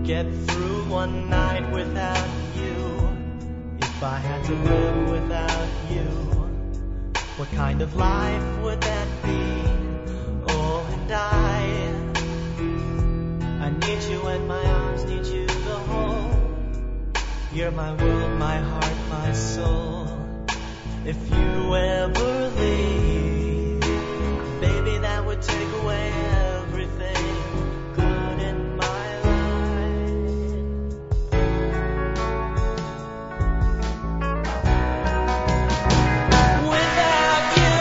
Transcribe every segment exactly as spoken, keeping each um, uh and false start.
get through one night without you? If I had to live without you, what kind of life would that be? Oh, and I, I need you and my arms need you the whole. You're my world, my heart, my soul. If you ever leave, baby, that would take away everything good in my life. Without you,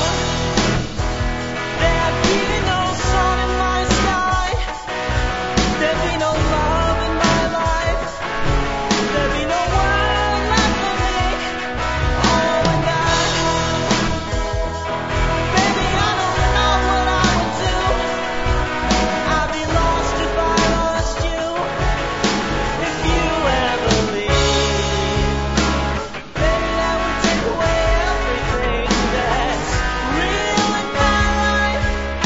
there'd be no sun in my sky. There'd be no love in my life. There'd be no world left for me. Oh, and I, baby, I don't know what I would do. I'd be lost if I lost you. If you ever leave, baby, that would take away everything that's real in my life.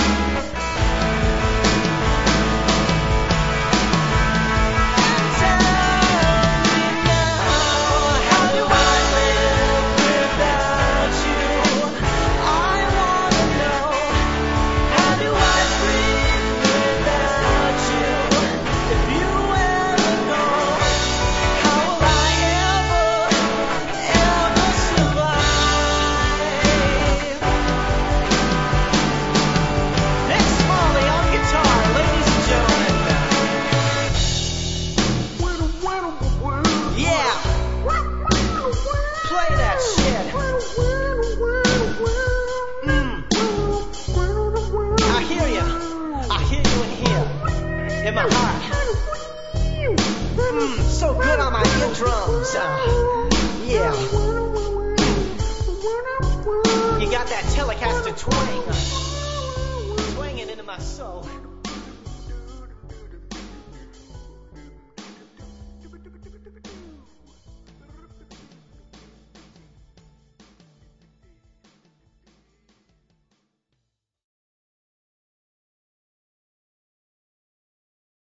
Tell me now, how do I live without you? I wanna know, how do I breathe without you? If you ever go, how will I ever, ever survive? Nick Smalley on guitar, ladies and gentlemen. Yeah, play that shit. Mm. I hear you. I hear you in here, in my heart. Mm, so good on my eardrums. Uh, yeah. You got that Telecaster twang, uh, swinging into my soul.